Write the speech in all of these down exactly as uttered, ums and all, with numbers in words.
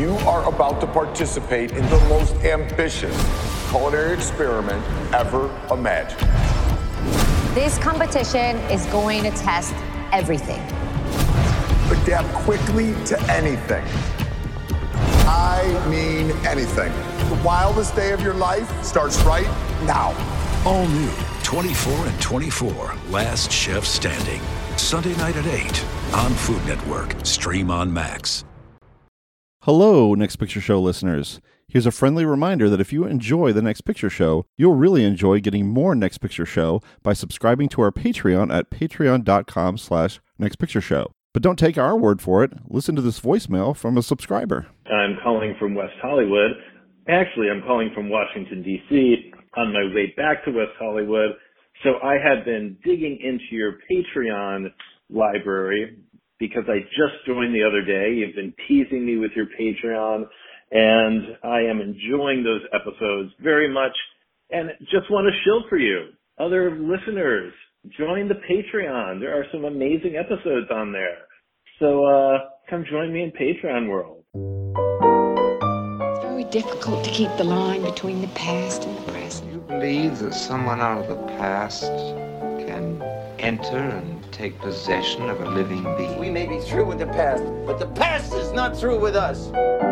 You are about to participate in the most ambitious culinary experiment ever imagined. This competition is going to test everything. Adapt quickly to anything. I mean anything. The wildest day of your life starts right now. All new, twenty-four and twenty-four, Last Chef Standing. Sunday night at eight on Food Network. Stream on Max. Hello, Next Picture Show listeners. Here's a friendly reminder that if you enjoy the Next Picture Show, you'll really enjoy getting more Next Picture Show by subscribing to our Patreon at patreon.com slash Next Picture Show. But don't take our word for it. Listen to this voicemail from a subscriber. I'm calling from West Hollywood. Actually, I'm calling from Washington, D C on my way back to West Hollywood. So I have been digging into your Patreon library because I just joined the other day. You've been teasing me with your Patreon, and I am enjoying those episodes very much and just want to shill for you. Other listeners, join the Patreon. There are some amazing episodes on there. So uh, come join me in Patreon world. It's very difficult to keep the line between the past and the present. Do you believe that someone out of the past can enter and take possession of a living being? We may be through with the past, but the past is not through with us.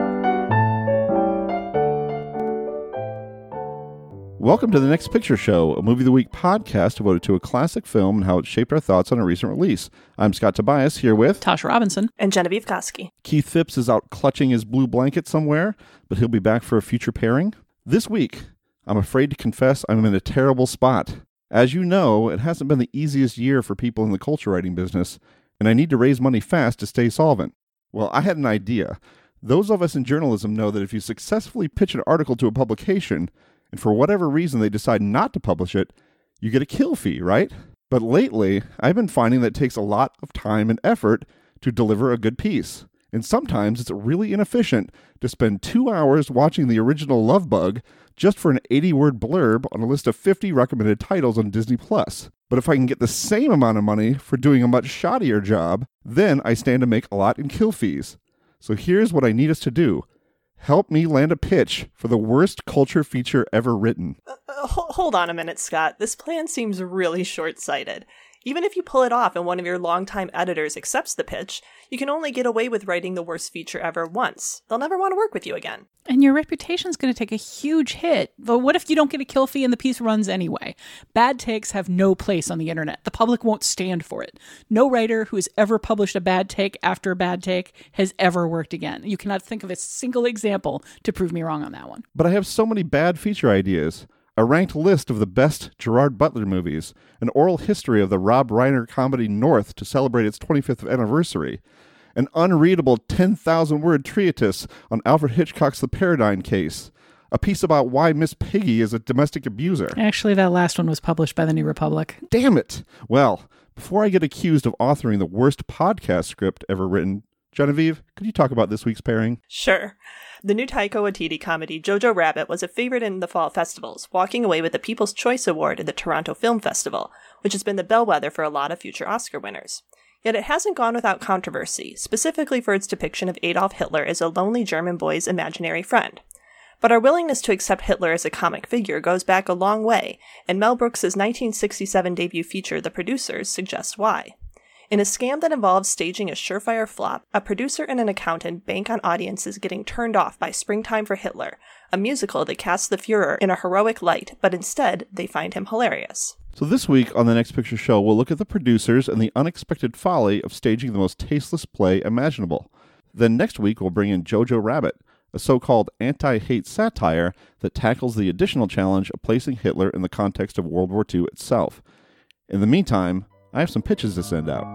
Welcome to the Next Picture Show, a Movie of the Week podcast devoted to a classic film and how it shaped our thoughts on a recent release. I'm Scott Tobias, here with Tasha Robinson and Genevieve Koski. Keith Phipps is out clutching his blue blanket somewhere, but he'll be back for a future pairing. This week, I'm afraid to confess I'm in a terrible spot. As you know, it hasn't been the easiest year for people in the culture writing business, and I need to raise money fast to stay solvent. Well, I had an idea. Those of us in journalism know that if you successfully pitch an article to a publication, and for whatever reason they decide not to publish it, you get a kill fee, right? But lately, I've been finding that it takes a lot of time and effort to deliver a good piece. And sometimes it's really inefficient to spend two hours watching the original Love Bug just for an eighty-word blurb on a list of fifty recommended titles on Disney Plus. But if I can get the same amount of money for doing a much shoddier job, then I stand to make a lot in kill fees. So here's what I need us to do. Help me land a pitch for the worst culture feature ever written. Uh, uh, hold on a minute, Scott. This plan seems really short-sighted. Even if you pull it off and one of your longtime editors accepts the pitch, you can only get away with writing the worst feature ever once. They'll never want to work with you again. And your reputation's going to take a huge hit. But what if you don't get a kill fee and the piece runs anyway? Bad takes have no place on the internet. The public won't stand for it. No writer who has ever published a bad take after a bad take has ever worked again. You cannot think of a single example to prove me wrong on that one. But I have so many bad feature ideas. A ranked list of the best Gerard Butler movies, an oral history of the Rob Reiner comedy North to celebrate its twenty-fifth anniversary, an unreadable ten thousand word treatise on Alfred Hitchcock's The Paradigm Case, a piece about why Miss Piggy is a domestic abuser. Actually, that last one was published by the New Republic. Damn it! Well, before I get accused of authoring the worst podcast script ever written, Genevieve, could you talk about this week's pairing? Sure. The new Taika Waititi comedy Jojo Rabbit was a favorite in the fall festivals, walking away with the People's Choice Award at the Toronto Film Festival, which has been the bellwether for a lot of future Oscar winners. Yet it hasn't gone without controversy, specifically for its depiction of Adolf Hitler as a lonely German boy's imaginary friend. But our willingness to accept Hitler as a comic figure goes back a long way, and Mel Brooks' nineteen sixty-seven debut feature The Producers suggests why. In a scam that involves staging a surefire flop, a producer and an accountant bank on audiences getting turned off by Springtime for Hitler, a musical that casts the Fuhrer in a heroic light, but instead they find him hilarious. So this week on the Next Picture Show, we'll look at the producers and the unexpected folly of staging the most tasteless play imaginable. Then next week, we'll bring in Jojo Rabbit, a so-called anti-hate satire that tackles the additional challenge of placing Hitler in the context of World War Two itself. In the meantime, I have some pitches to send out.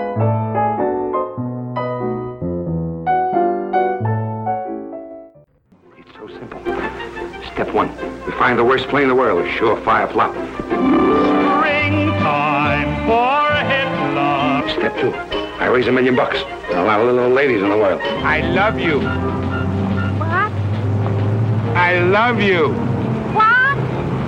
It's so simple. Step one, we find the worst play in the world, a surefire flop. Springtime for Hitler. Step two, I raise a million bucks. There are a lot of little old ladies in the world. I love you. What? I love you. What?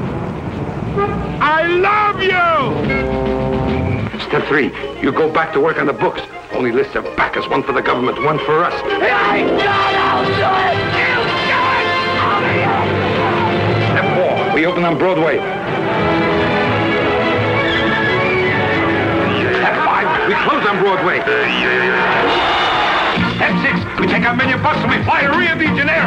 I love you! Step three, you go back to work on the books. Only lists of backers, one for the government, one for us. I got Step four, we open on Broadway. Step five, we close on Broadway. Step six, we take our million bucks and we fly to Rio de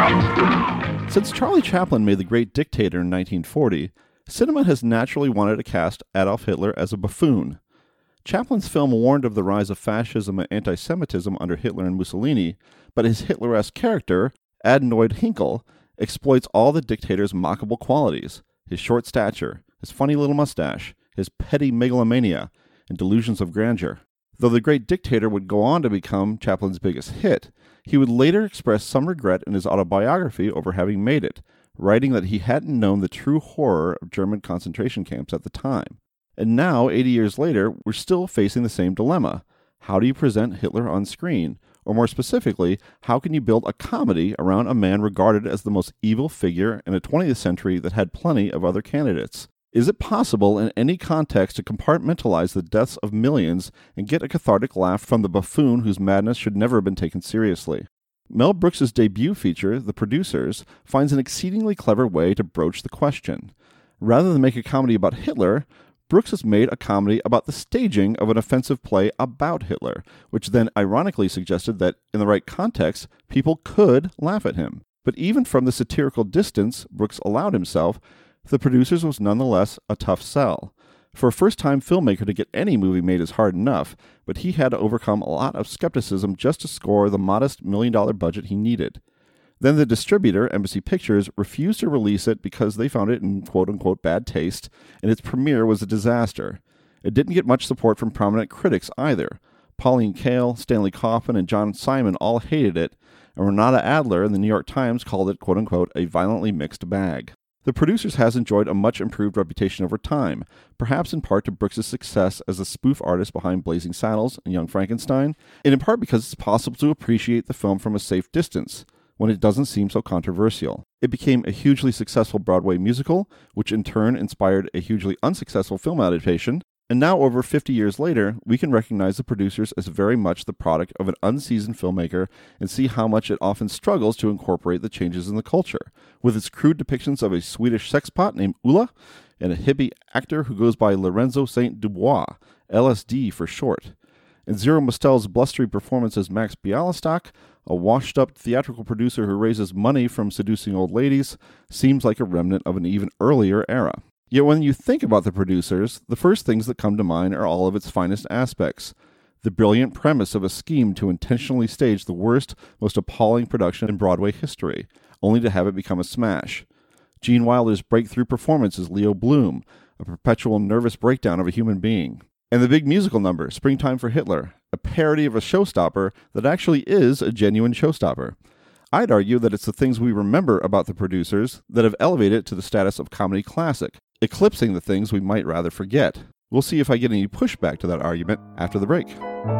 Janeiro. Since Charlie Chaplin made The Great Dictator in nineteen forty, cinema has naturally wanted to cast Adolf Hitler as a buffoon. Chaplin's film warned of the rise of fascism and anti-Semitism under Hitler and Mussolini, but his Hitler-esque character, Adenoid Hinkle, exploits all the dictator's mockable qualities: his short stature, his funny little mustache, his petty megalomania, and delusions of grandeur. Though The Great Dictator would go on to become Chaplin's biggest hit, he would later express some regret in his autobiography over having made it, writing that he hadn't known the true horror of German concentration camps at the time. And now, eighty years later, we're still facing the same dilemma. How do you present Hitler on screen? Or more specifically, how can you build a comedy around a man regarded as the most evil figure in a twentieth century that had plenty of other candidates? Is it possible in any context to compartmentalize the deaths of millions and get a cathartic laugh from the buffoon whose madness should never have been taken seriously? Mel Brooks' debut feature, The Producers, finds an exceedingly clever way to broach the question. Rather than make a comedy about Hitler, Brooks has made a comedy about the staging of an offensive play about Hitler, which then ironically suggested that, in the right context, people could laugh at him. But even from the satirical distance Brooks allowed himself, The Producers was nonetheless a tough sell. For a first-time filmmaker to get any movie made is hard enough, but he had to overcome a lot of skepticism just to score the modest million-dollar budget he needed. Then the distributor, Embassy Pictures, refused to release it because they found it in quote-unquote bad taste, and its premiere was a disaster. It didn't get much support from prominent critics either. Pauline Kael, Stanley Kaufman, and John Simon all hated it, and Renata Adler in the New York Times called it quote-unquote a violently mixed bag. The Producers has enjoyed a much improved reputation over time, perhaps in part to Brooks' success as the spoof artist behind Blazing Saddles and Young Frankenstein, and in part because it's possible to appreciate the film from a safe distance, when it doesn't seem so controversial. It became a hugely successful Broadway musical, which in turn inspired a hugely unsuccessful film adaptation, and now over fifty years later, we can recognize The Producers as very much the product of an unseasoned filmmaker and see how much it often struggles to incorporate the changes in the culture, with its crude depictions of a Swedish sexpot named Ulla and a hippie actor who goes by Lorenzo Saint Dubois, L S D for short. And Zero Mostel's blustery performance as Max Bialystock, a washed-up theatrical producer who raises money from seducing old ladies, seems like a remnant of an even earlier era. Yet when you think about The Producers, the first things that come to mind are all of its finest aspects. The brilliant premise of a scheme to intentionally stage the worst, most appalling production in Broadway history, only to have it become a smash. Gene Wilder's breakthrough performance as Leo Bloom, a perpetual nervous breakdown of a human being. And the big musical number, Springtime for Hitler, a parody of a showstopper that actually is a genuine showstopper. I'd argue that it's the things we remember about The Producers that have elevated it to the status of comedy classic, eclipsing the things we might rather forget. We'll see if I get any pushback to that argument after the break.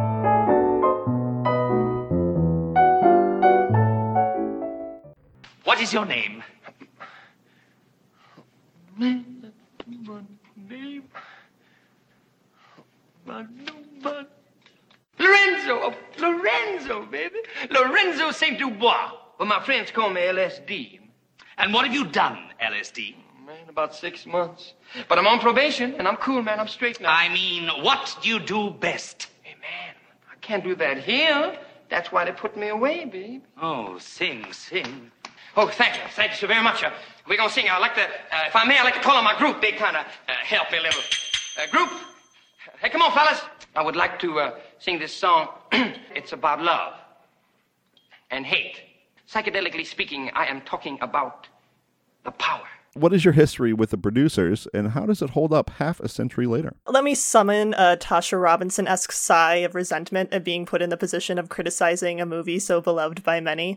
What is your name? Name? Lorenzo, oh, Lorenzo, baby. Lorenzo Saint Dubois. Well, my friends call me L S D. And what have you done, L S D? Man, about six months. But I'm on probation, and I'm cool, man. I'm straight now. I mean, what do you do best? Hey, man, I can't do that here. That's why they put me away, babe. Oh, sing, sing. Oh, thank you. Thank you so very much. Uh, we're going to sing. I'd like to, uh, if I may, I'd like to call on my group. They kind of uh, help me a little. Uh, group, hey, come on, fellas. I would like to uh, sing this song. It's about love and hate. Psychedelically speaking, I am talking about the power. What is your history with The Producers, and how does it hold up half a century later? Let me summon a Tasha Robinson-esque sigh of resentment at being put in the position of criticizing a movie so beloved by many.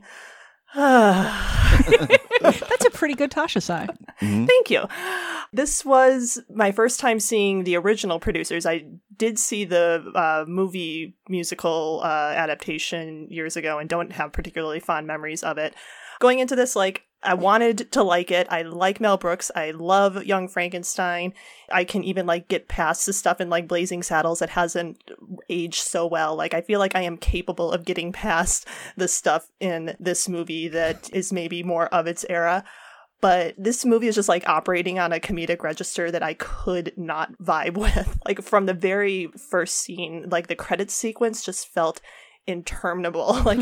That's a pretty good Tasha sigh. Mm-hmm. Thank you. This was my first time seeing the original Producers. I did see the uh, movie musical uh, adaptation years ago and don't have particularly fond memories of it. Going into this, like, I wanted to like it. I like Mel Brooks. I love Young Frankenstein. I can even like get past the stuff in like Blazing Saddles that hasn't aged so well. Like I feel like I am capable of getting past the stuff in this movie that is maybe more of its era. But this movie is just like operating on a comedic register that I could not vibe with. Like from the very first scene, like the credits sequence just felt interminable. Like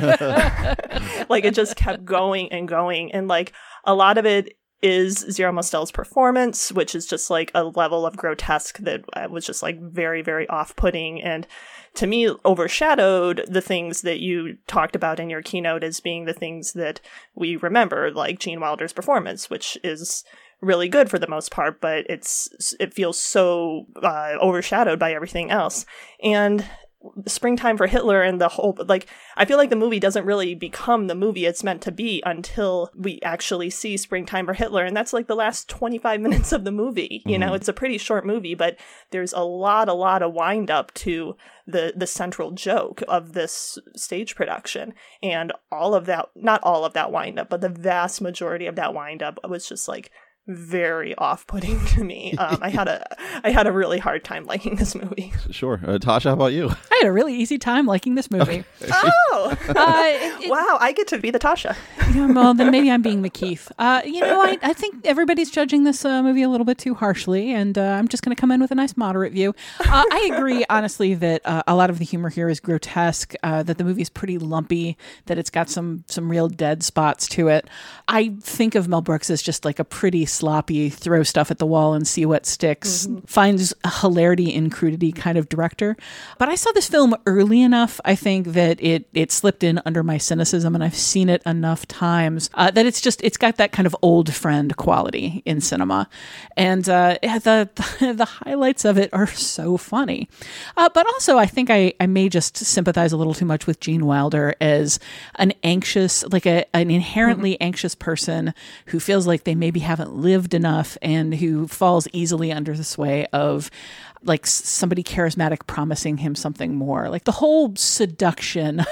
it's like it just kept going and going. And like a lot of it is Zero Mostel's performance, which is just like a level of grotesque that was just like very, very off-putting. And to me, overshadowed the things that you talked about in your keynote as being the things that we remember, like Gene Wilder's performance, which is really good for the most part, but it's it feels so uh, overshadowed by everything else. And Springtime for Hitler and the whole, like, I feel like the movie doesn't really become the movie it's meant to be until we actually see Springtime for Hitler. And that's like the last twenty-five minutes of the movie. You mm-hmm. know, it's a pretty short movie, but there's a lot, a lot of wind up to the, the central joke of this stage production. And all of that, not all of that wind up, but the vast majority of that wind up was just like very off-putting to me. Um, I had a I had a really hard time liking this movie. Sure. Uh, Tasha, how about you? I had a really easy time liking this movie. Okay. Oh! uh, it, it, wow, I get to be the Tasha. Yeah, well, then maybe I'm being the Keith. Uh, you know, I, I think everybody's judging this uh, movie a little bit too harshly, and uh, I'm just going to come in with a nice moderate view. Uh, I agree, honestly, that uh, a lot of the humor here is grotesque, uh, that the movie's pretty lumpy, that it's got some, some real dead spots to it. I think of Mel Brooks as just like a pretty sloppy, throw stuff at the wall and see what sticks, mm-hmm. finds hilarity in crudity kind of director. But I saw this film early enough, I think, that it it slipped in under my cynicism, and I've seen it enough times uh, that it's just, it's got that kind of old friend quality in cinema. And uh, the, the the highlights of it are so funny. Uh, but also, I think I, I may just sympathize a little too much with Gene Wilder as an anxious, like a an inherently mm-hmm. anxious person who feels like they maybe haven't lived enough and who falls easily under the sway of like somebody charismatic promising him something more. Like the whole seduction,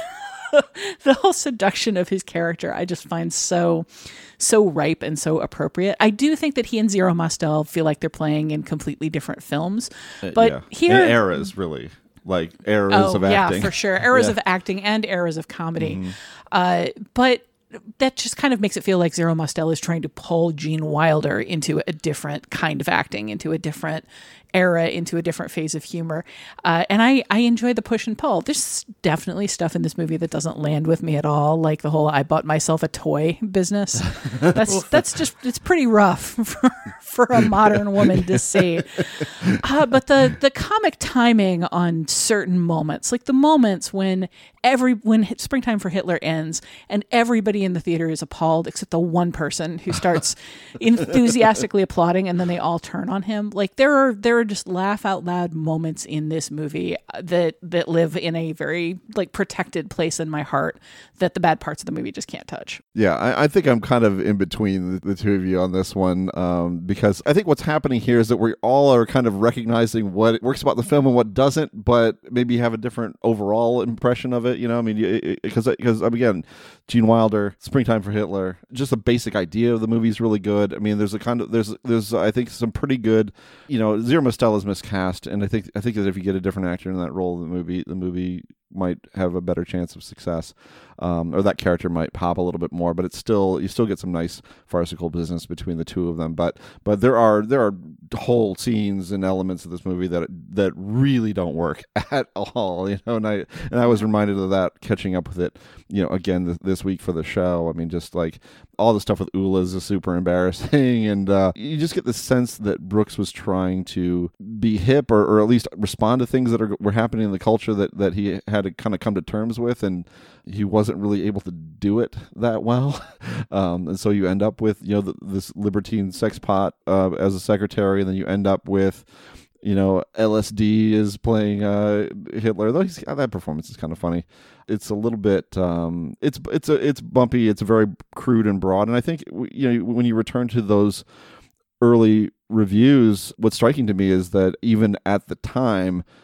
the whole seduction of his character, I just find so, so ripe and so appropriate. I do think that he and Zero Mostel feel like they're playing in completely different films, but uh, yeah. here and eras really. Like eras oh, of acting. Yeah, for sure. Eras yeah. of acting and eras of comedy. Mm-hmm. Uh, but that just kind of makes it feel like Zero Mostel is trying to pull Gene Wilder into a different kind of acting, into a different era, into a different phase of humor. Uh, and I, I enjoy the push and pull. There's definitely stuff in this movie that doesn't land with me at all, like the whole I bought myself a toy business. That's that's just, it's pretty rough for, for a modern woman to see. Uh, but the, the comic timing on certain moments, like the moments when every when Springtime for Hitler ends and everybody in the theater is appalled except the one person who starts enthusiastically applauding and then they all turn on him. Like there are there are just laugh out loud moments in this movie that that live in a very like protected place in my heart that the bad parts of the movie just can't touch. Yeah, I, I think I'm kind of in between the, the two of you on this one um, because I think what's happening here is that we all are kind of recognizing what works about the film and what doesn't, but maybe have a different overall impression of it. You know, I mean, because because again, Gene Wilder, Springtime for Hitler, just a basic idea of the movie is really good. I mean, there's a kind of there's there's I think some pretty good, you know, Zero Mostel is miscast, and I think I think that if you get a different actor in that role, the movie the movie might have a better chance of success, um, or that character might pop a little bit more. But it's still you still get some nice farcical business between the two of them. But but there are there are whole scenes and elements of this movie that that really don't work at all. You know, and I and I was reminded of that catching up with it. You know, again this, this week for the show. I mean, just like all the stuff with Ulas is super embarrassing, and uh, you just get the sense that Brooks was trying to be hip or, or at least respond to things that are were happening in the culture that that he had to kind of come to terms with, and he wasn't really able to do it that well. Um, and so you end up with, you know, the, this libertine sex pot uh, as a secretary, and then you end up with, you know, L S D is playing uh, Hitler. Though he's, that performance is kind of funny. It's a little bit, um, it's it's a it's bumpy. It's very crude and broad. And I think, you know, when you return to those early reviews, what's striking to me is that even at the time,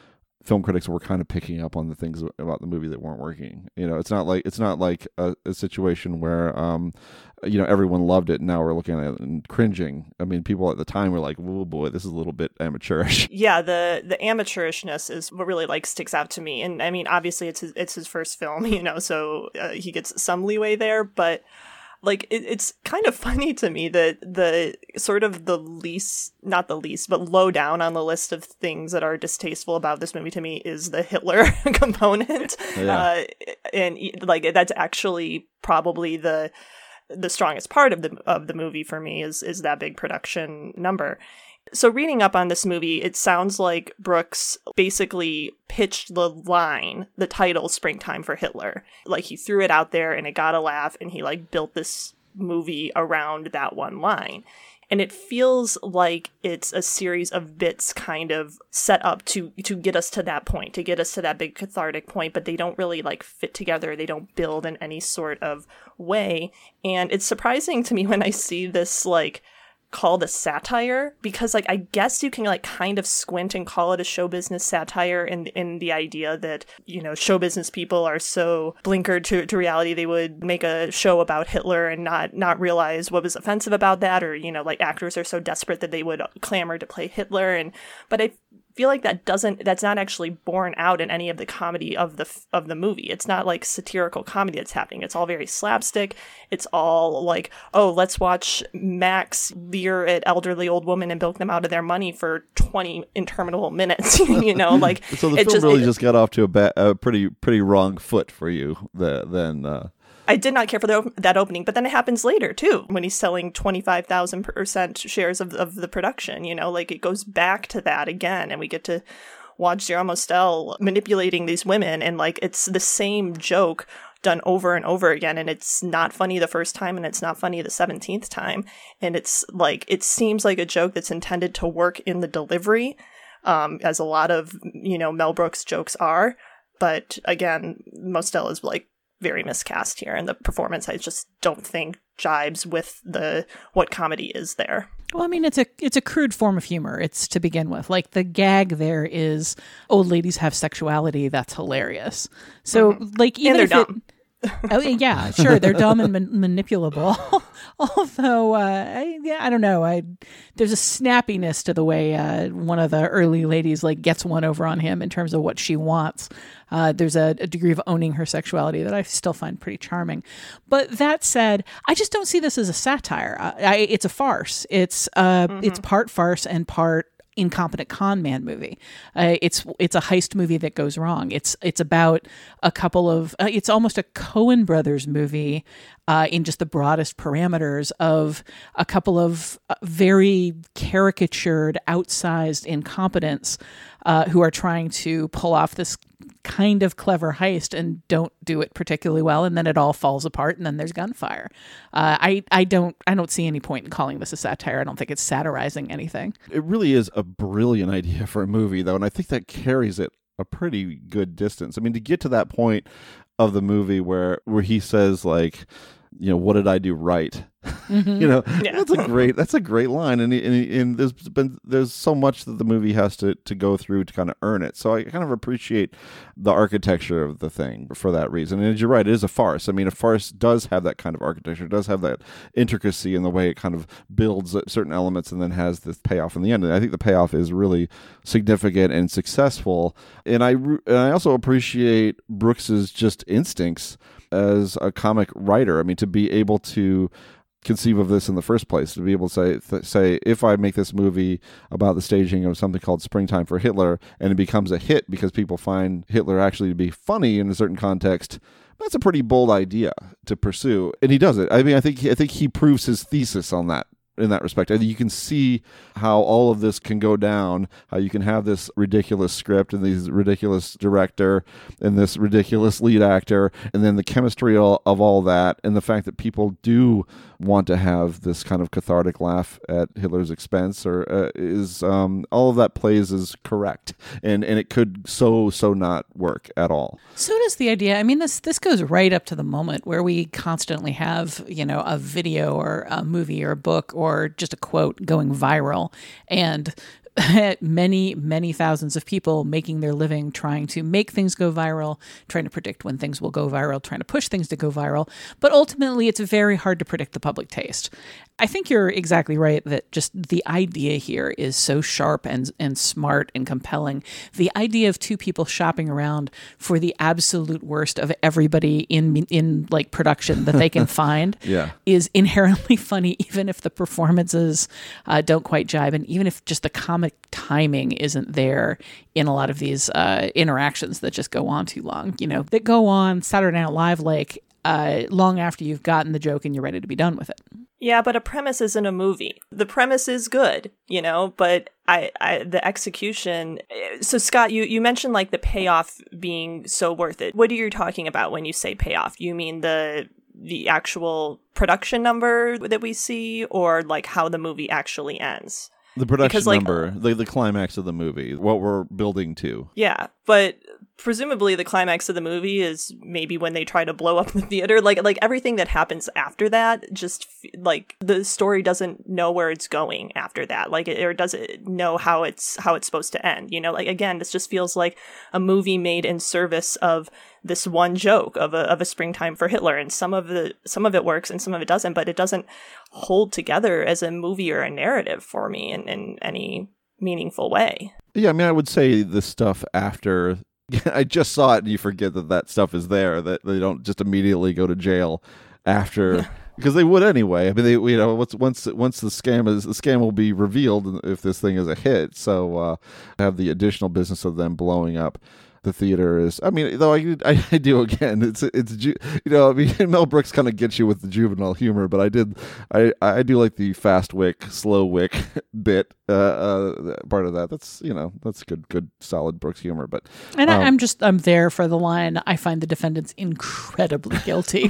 film critics were kind of picking up on the things about the movie that weren't working. You know, it's not like it's not like a, a situation where um, you know, everyone loved it and now we're looking at it and cringing. I mean, people at the time were like, "Oh boy, this is a little bit amateurish." Yeah, the the amateurishness is what really like sticks out to me. And I mean, obviously, it's his, it's his first film, you know, so uh, he gets some leeway there, but. Like, it, it's kind of funny to me that the sort of the least, not the least, but low down on the list of things that are distasteful about this movie to me is the Hitler component. Yeah. Uh, and like, that's actually probably the the strongest part of the of the movie for me is is that big production number. So reading up on this movie, it sounds like Brooks basically pitched the line, the title, Springtime for Hitler. Like, he threw it out there and it got a laugh, and he, like, built this movie around that one line. And it feels like it's a series of bits kind of set up to to get us to that point, to get us to that big cathartic point, but they don't really, like, fit together. They don't build in any sort of way. And it's surprising to me when I see this, like, called a satire, because like I guess you can like kind of squint and call it a show business satire in in the idea that, you know, show business people are so blinkered to, to reality they would make a show about Hitler and not not realize what was offensive about that, or, you know, like actors are so desperate that they would clamor to play Hitler. And but I feel like that doesn't that's not actually borne out in any of the comedy of the of the movie. It's not like satirical comedy that's happening. It's all very slapstick. It's all like, oh, let's watch Max leer at elderly old women and bilk them out of their money for twenty interminable minutes. You know, like so the it film just, really it, just got off to a, ba- a pretty pretty wrong foot for you. The, then. Uh... I did not care for the op- that opening, but then it happens later, too, when he's selling twenty-five thousand percent shares of, of the production, you know, like it goes back to that again, and we get to watch Zero Mostel manipulating these women, and like it's the same joke done over and over again, and it's not funny the first time, and it's not funny the seventeenth time, and it's like, it seems like a joke that's intended to work in the delivery, um, as a lot of, you know, Mel Brooks jokes are, but again, Mostel is like, very miscast here, and the performance I just don't think jibes with the what comedy is there. Well, I mean, it's a it's a crude form of humor. It's to begin with. Like, the gag there is old ladies have sexuality. That's hilarious. So, mm-hmm. like, even and they're if dumb. It, oh yeah, sure, they're dumb and man- manipulable. Although, uh, I, yeah, I don't know. I there's a snappiness to the way uh, one of the early ladies like gets one over on him in terms of what she wants. Uh, there's a, a degree of owning her sexuality that I still find pretty charming. But that said, I just don't see this as a satire. I, I, it's a farce. It's uh, mm-hmm. it's part farce and part incompetent con man movie. Uh, it's it's a heist movie that goes wrong. It's it's about a couple of uh, it's almost a Coen Brothers movie uh, in just the broadest parameters of a couple of uh, very caricatured, outsized incompetents uh, who are trying to pull off this kind of clever heist and don't do it particularly well, and then it all falls apart, and then there's gunfire. Uh, I I don't I don't see any point in calling this a satire. I don't think it's satirizing anything. It really is a brilliant idea for a movie, though, and I think that carries it a pretty good distance. I mean, to get to that point of the movie where where he says, like, you know, what did I do right? Mm-hmm. You know, yeah. that's a great that's a great line, and and, and there's been there's so much that the movie has to, to go through to kind of earn it. So I kind of appreciate the architecture of the thing for that reason. And you're right, it is a farce. I mean, a farce does have that kind of architecture, does have that intricacy in the way it kind of builds certain elements and then has this payoff in the end. And I think the payoff is really significant and successful. And I and I also appreciate Brooks's just instincts as a comic writer. I mean, to be able to conceive of this in the first place, to be able to say, th- say, if I make this movie about the staging of something called Springtime for Hitler, and it becomes a hit because people find Hitler actually to be funny in a certain context, that's a pretty bold idea to pursue, and he does it. I mean, I think I think he proves his thesis on that. In that respect, I think you can see how all of this can go down, how you can have this ridiculous script and this ridiculous director and this ridiculous lead actor, and then the chemistry of all that, and the fact that people do want to have this kind of cathartic laugh at Hitler's expense, or uh, is um, all of that plays is correct, and and it could so so not work at all. So does the idea. I mean, this this goes right up to the moment where we constantly have, you know, a video or a movie or a book or just a quote going viral, and many, many thousands of people making their living trying to make things go viral, trying to predict when things will go viral, trying to push things to go viral. But ultimately, it's very hard to predict the public taste. I think you're exactly right that just the idea here is so sharp and and smart and compelling. The idea of two people shopping around for the absolute worst of everybody in in like production that they can find yeah. is inherently funny, even if the performances uh, don't quite jibe, and even if just the comic timing isn't there in a lot of these uh, interactions that just go on too long. You know, that go on Saturday Night Live like uh, long after you've gotten the joke and you're ready to be done with it. Yeah, but a premise isn't a movie. The premise is good, you know, but I, I the execution. So Scott, you, you mentioned like the payoff being so worth it. What are you talking about when you say payoff? You mean the the actual production number that we see, or like how the movie actually ends? The production because, like, number, the, the climax of the movie, what we're building to. Yeah, but presumably the climax of the movie is maybe when they try to blow up the theater. Like, like everything that happens after that, just like the story doesn't know where it's going after that. Like, it, or doesn't know how it's how it's supposed to end. You know, like again, this just feels like a movie made in service of this one joke of a of a springtime for Hitler, and some of the some of it works and some of it doesn't, but it doesn't hold together as a movie or a narrative for me in, in any meaningful way. Yeah, I mean, I would say the stuff after I just saw it, and you forget that that stuff is there. That they don't just immediately go to jail after. Because they would anyway. I mean, they, you know, once once once the scam is the scam will be revealed if this thing is a hit. So uh, have the additional business of them blowing up the theater is. I mean, though I, I, I do again. It's it's you know. I mean, Mel Brooks kind of gets you with the juvenile humor, but I did I I do like the fast wick, slow wick bit uh, uh, part of that. That's you know that's good good solid Brooks humor. But and um, I, I'm just I'm there for the line. I find the defendants incredibly guilty.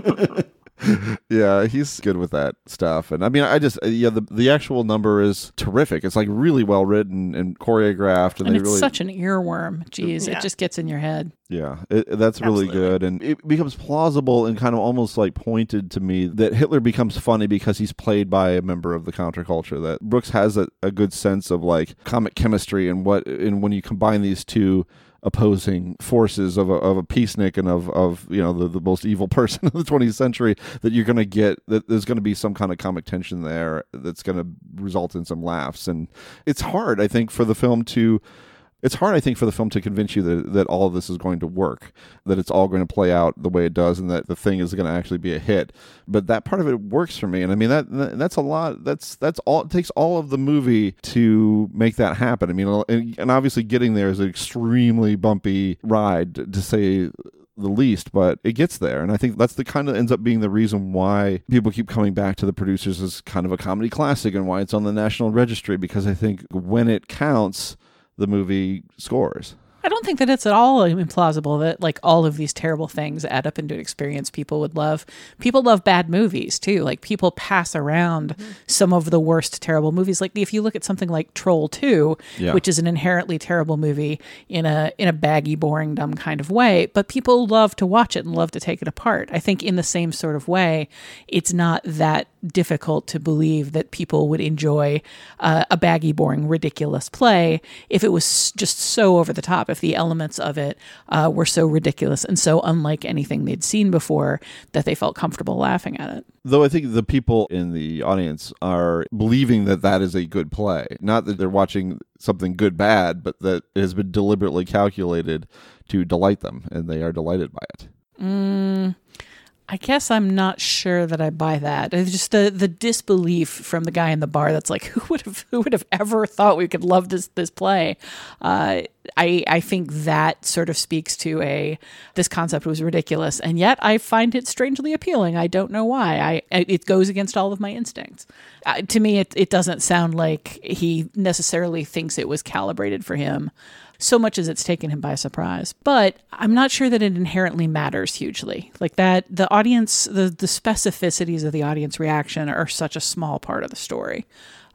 Yeah, he's good with that stuff. And I mean, I just, yeah, the the actual number is terrific. It's like really well written and choreographed. And, and they it's really, such an earworm. Jeez, yeah. It just gets in your head. Yeah, it, that's really Absolutely. good. And it becomes plausible and kind of almost like pointed to me that Hitler becomes funny because he's played by a member of the counterculture. That Brooks has a, a good sense of like comic chemistry and what, and when you combine these two opposing forces of a, of a peacenik and of, of you know the, the most evil person of the twentieth century, that you're going to get that there's going to be some kind of comic tension there that's going to result in some laughs. And it's hard, I think, for the film to it's hard, I think, for the film to convince you that, that all of this is going to work, that it's all going to play out the way it does, and that the thing is going to actually be a hit. But that part of it works for me, and I mean that that's a lot. That's that's all. It takes all of the movie to make that happen. I mean, and, and obviously getting there is an extremely bumpy ride, to say the least, but it gets there. And I think that's the kind of ends up being the reason why people keep coming back to The Producers as kind of a comedy classic, and why it's on the National Registry, because I think when it counts, the movie scores. I don't think that it's at all implausible that like all of these terrible things add up into an experience people would love. People love bad movies too. Like people pass around mm-hmm. some of the worst terrible movies. Like if you look at something like Troll two, yeah. which is an inherently terrible movie in a in a baggy, boring, dumb kind of way, but people love to watch it and love to take it apart. I think in the same sort of way, it's not that difficult to believe that people would enjoy uh, a baggy, boring, ridiculous play if it was just so over the top. If the elements of it uh, were so ridiculous and so unlike anything they'd seen before that they felt comfortable laughing at it. Though I think the people in the audience are believing that that is a good play. Not that they're watching something good bad, but that it has been deliberately calculated to delight them, and they are delighted by it. Mm, I guess I'm not sure that I buy that. It's just the the disbelief from the guy in the bar that's like, who would have who would have ever thought we could love this this play? Uh, I I think that sort of speaks to a this concept was ridiculous, and yet I find it strangely appealing. I don't know why. I it goes against all of my instincts. Uh, to me, it it doesn't sound like he necessarily thinks it was calibrated for him, so much as it's taken him by surprise. But I'm not sure that it inherently matters hugely. Like that, the audience, the, the specificities of the audience reaction are such a small part of the story.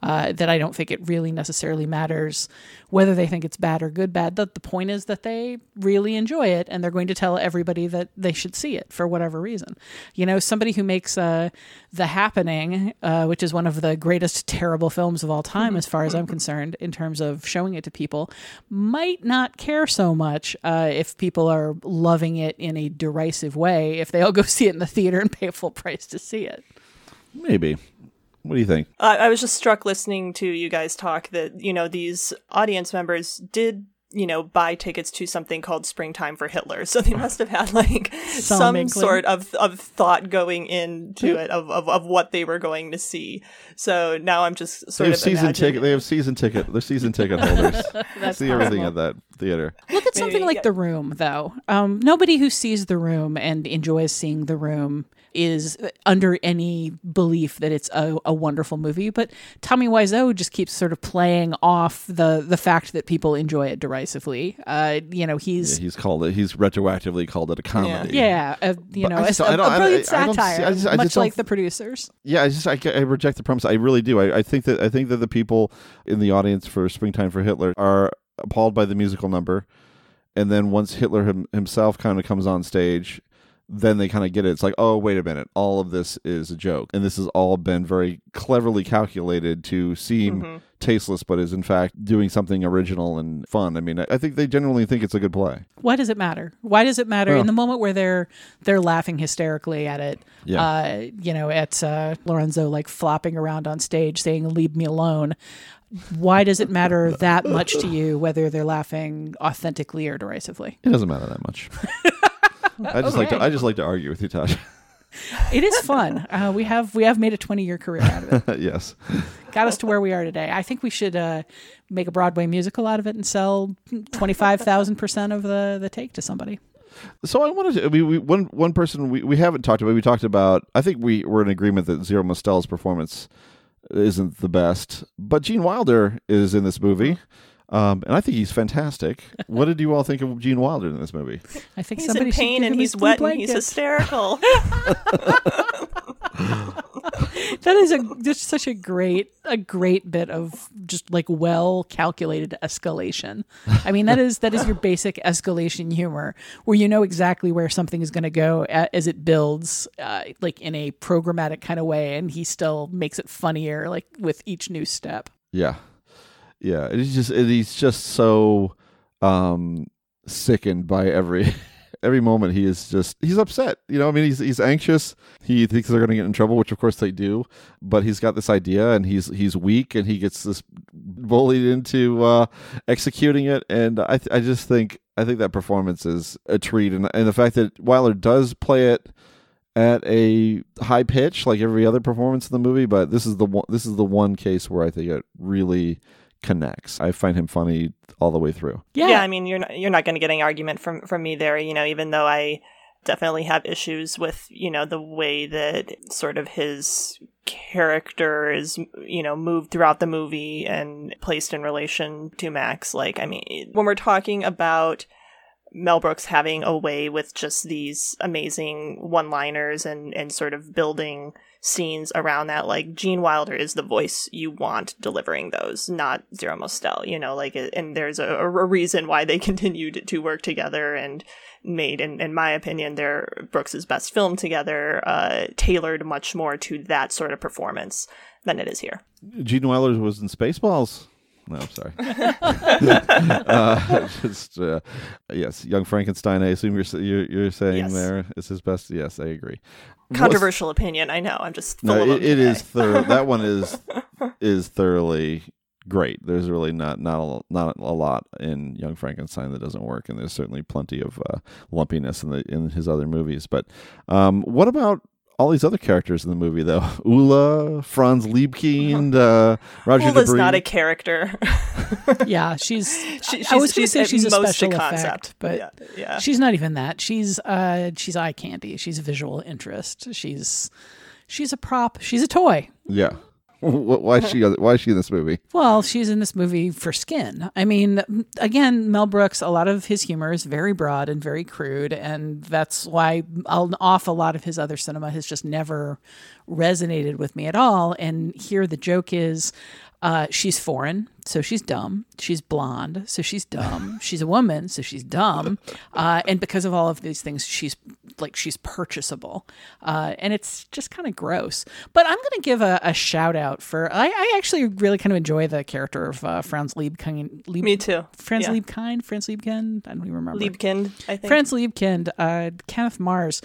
uh, that I don't think it really necessarily matters whether they think it's bad or good bad. The, the point is that they really enjoy it, and they're going to tell everybody that they should see it for whatever reason. You know, somebody who makes uh, The Happening, uh, which is one of the greatest terrible films of all time, as far as I'm concerned, in terms of showing it to people, might not care so much uh, if people are loving it in a derisive way, if they all go see it in the theater and pay a full price to see it. Maybe. What do you think? Uh, I was just struck listening to you guys talk that, you know, these audience members did, you know, buy tickets to something called Springtime for Hitler. So they must have had like some, some inkling. sort of, of thought going into it of, of, of what they were going to see. So now I'm just sort they have of season imagining. ticket. They have season ticket. They're season ticket holders. That's see everything at that theater. Look at something Maybe, like yeah. The Room, though. Um, nobody who sees The Room and enjoys seeing The Room is under any belief that it's a, a wonderful movie, but Tommy Wiseau just keeps sort of playing off the the fact that people enjoy it derisively. Uh, you know, he's Yeah, he's called it. He's retroactively called it a comedy. yeah, uh, you But know, I a, just- a, I don't- a brilliant I- I don't see- satire, I just- I much just don't- like the producers. Yeah, I just I, I reject the premise. I really do. I, I think that I think that the people in the audience for Springtime for Hitler are appalled by the musical number, and then once Hitler him, himself kind of comes on stage, then they kind of get it. It's like, oh, wait a minute, all of this is a joke, and this has all been very cleverly calculated to seem Mhm. tasteless, but is in fact doing something original and fun. I mean, I, I think they genuinely think it's a good play. Why does it matter? Why does it matter Well- in the moment where they're they're laughing hysterically at it? Yeah. Uh, you know, at uh, Lorenzo like flopping around on stage saying "Leave me alone." Why does it matter that much to you whether they're laughing authentically or derisively? It doesn't matter that much. I just like to Okay. I just like to argue with you, Tasha. It is fun. Uh, we have we have made a twenty year career out of it. Yes. Got us to where we are today. I think we should uh, make a Broadway musical out of it and sell twenty five thousand percent of the the take to somebody. So I wanted to. We, we one one person we, we haven't talked about. We talked about. I think we were in agreement that Zero Mostel's performance isn't the best, but Gene Wilder is in this movie, um, and I think he's fantastic. What did you all think of Gene Wilder in this movie? I think He's somebody in should pain give and him he's his blue wet and he's blanket. hysterical. That is a just such a great a great bit of just like well calculated escalation. I mean that is that is your basic escalation humor where you know exactly where something is going to go a- as it builds, uh, like in a programmatic kind of way, and he still makes it funnier like with each new step. Yeah, yeah. It's just it, he's just so um, sickened by every. Every moment he is just, he's upset. You know, I mean, he's he's anxious. He thinks they're going to get in trouble, which of course they do. But he's got this idea and he's he's weak and he gets this bullied into uh, executing it. And I th- I just think, I think that performance is a treat. And, and the fact that Wilder does play it at a high pitch like every other performance in the movie, but this is the one, this is the one case where I think it really connects. I find him funny all the way through. Yeah, yeah I mean, you're not, you're not going to get any argument from, from me there, you know, even though I definitely have issues with, you know, the way that sort of his character is, you know, moved throughout the movie and placed in relation to Max. Like, I mean, when we're talking about Mel Brooks having a way with just these amazing one-liners and, and sort of building scenes around that, like Gene Wilder is the voice you want delivering those, not Zero Mostel, you know, like, and there's a, a reason why they continued to work together and made, in, in my opinion, they're Brooks's best film together, uh, tailored much more to that sort of performance than it is here. Gene Wilder was in Spaceballs. No, I'm sorry. uh, just uh, yes, Young Frankenstein. I assume you're you're, you're saying Yes. there is his best. Yes, I agree. Controversial What's, opinion, I know. I'm just full no. of them It, it today. is thorough. That one is is thoroughly great. There's really not not a, not a lot in Young Frankenstein that doesn't work, and there's certainly plenty of uh, lumpiness in the in his other movies. But um, what about all these other characters in the movie, though? Ula, Franz Liebkind, uh, Roger Ula's Debris. not a character. Yeah, she's. She- I was she's- going to she's say at she's a most a special concept. effect, but Yeah, yeah. she's not even that. She's uh, she's eye candy. She's visual interest. She's she's a prop. She's a toy. Yeah. Why is she? Why is she in this movie? Well, she's in this movie for skin. I mean, again, Mel Brooks, a lot of his humor is very broad and very crude, and that's why an awful lot of his other cinema has just never resonated with me at all. And here the joke is, Uh, she's foreign, so she's dumb. She's blonde, so she's dumb. She's a woman, so she's dumb. Uh, and because of all of these things, she's like she's purchasable. Uh, and it's just kind of gross. But I'm going to give a, a shout out for I, I actually really kind of enjoy the character of uh, Franz Liebkind. Lieb, Me too. Franz yeah. Liebkind, Franz Liebkind. I don't even remember. Liebkind, I think. Franz Liebkind, uh, Kenneth Mars.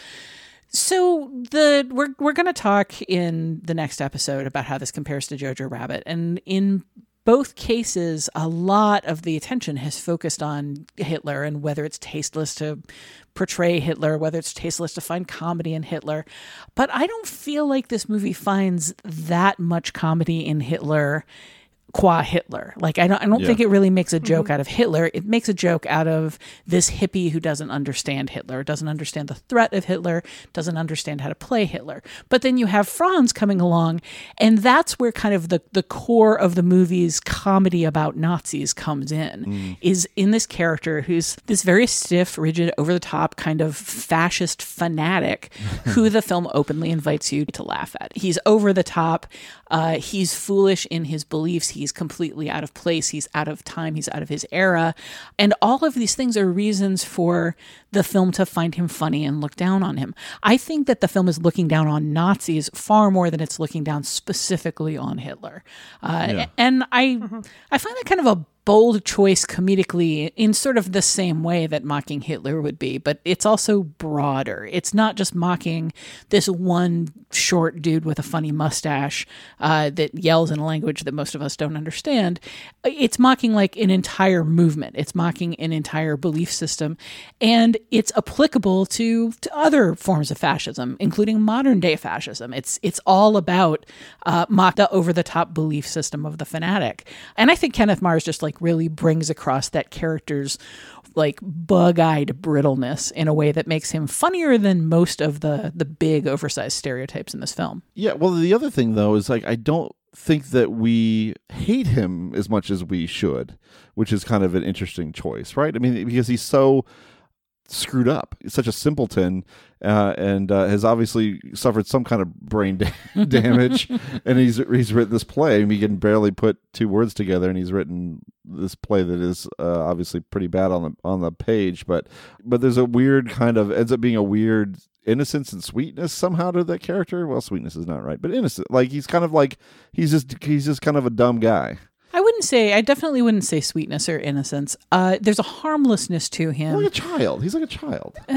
So the we're we're going to talk in the next episode about how this compares to Jojo Rabbit, and in both cases, a lot of the attention has focused on Hitler and whether it's tasteless to portray Hitler, whether it's tasteless to find comedy in Hitler. But I don't feel like this movie finds that much comedy in Hitler qua Hitler. Like, I don't, I don't Yeah. think it really makes a joke Mm-hmm. out of Hitler. It makes a joke out of this hippie who doesn't understand Hitler, doesn't understand the threat of Hitler, doesn't understand how to play Hitler. But then you have Franz coming along, and that's where kind of the, the core of the movie's comedy about Nazis comes in, Mm. is in this character who's this very stiff, rigid, over-the-top kind of fascist fanatic who the film openly invites you to laugh at. He's over the top. Uh, he's foolish in his beliefs. He's completely out of place. He's out of time. He's out of his era. And all of these things are reasons for the film to find him funny and look down on him. I think that the film is looking down on Nazis far more than it's looking down specifically on Hitler. Uh, Yeah. And I, I find that kind of a bold choice comedically in sort of the same way that mocking Hitler would be, but it's also broader. It's not just mocking this one short dude with a funny mustache uh, that yells in a language that most of us don't understand. It's mocking like an entire movement. It's mocking an entire belief system, and it's applicable to, to other forms of fascism, including modern day fascism. It's it's all about uh, mock the over the top belief system of the fanatic, and I think Kenneth Mars just like really brings across that character's like bug-eyed brittleness in a way that makes him funnier than most of the the big oversized stereotypes in this film. Yeah, well, the other thing though is like I don't think that we hate him as much as we should, which is kind of an interesting choice, right? I mean, because he's so screwed up. He's such a simpleton, uh, and uh, has obviously suffered some kind of brain da- damage. And he's he's written this play. I mean, he can barely put two words together, and he's written this play that is uh, obviously pretty bad on the on the page. But but there's a weird kind of ends up being a weird innocence and sweetness somehow to that character. Well, sweetness is not right, but innocent. Like he's kind of like he's just he's just kind of a dumb guy. I wouldn't say, I definitely wouldn't say sweetness or innocence. Uh, there's a harmlessness to him. Like a child. He's like a child. Uh,